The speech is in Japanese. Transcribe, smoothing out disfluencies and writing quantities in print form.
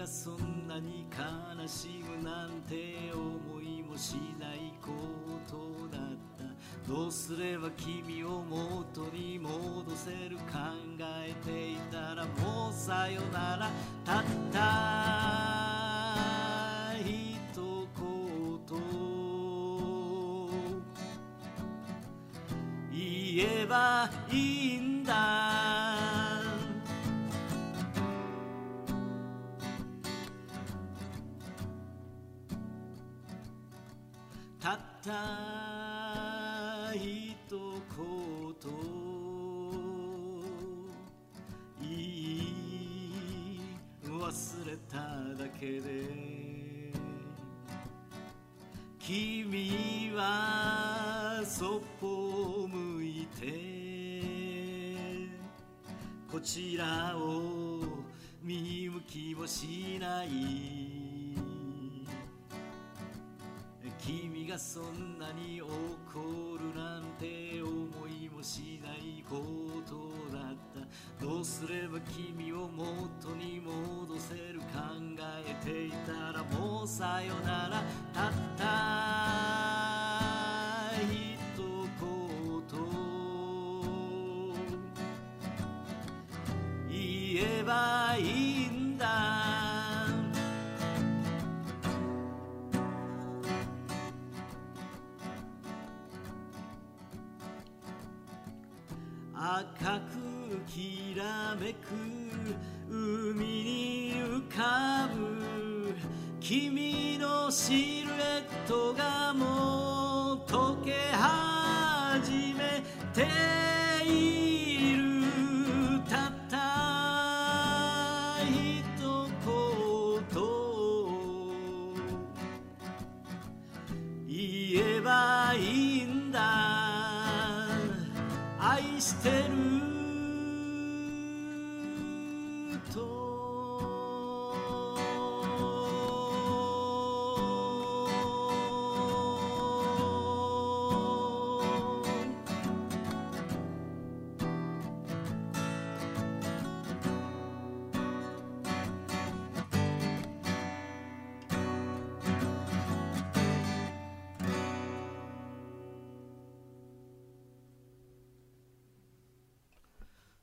そんなに悲しむなんて思いもしないことだった。どうすれば君を元に戻せる、考えていたらもうさよなら。たった一言言えばいいんだ。たった一言言い忘れただけで、君はそっぽを向いてこちらを見向きもしない。君がそんなに怒るなんて思いもしないことだった。どうすれば君を元に戻せる、考えていたらもうさよなら。たった一言言えばいいんだ。赤くきらめく海に浮かぶ君のシルエットがもう溶け始めている。たった一言言えばいいんだ。愛してると